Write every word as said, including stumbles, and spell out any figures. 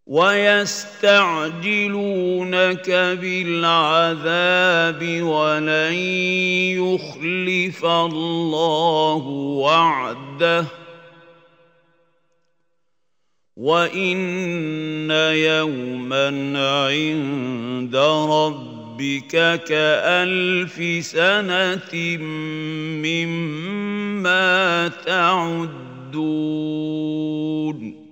ويستعجلونك بالعذاب ولن يخلف الله وعده وإن يوما عند ربك كألف سنة مما تعدون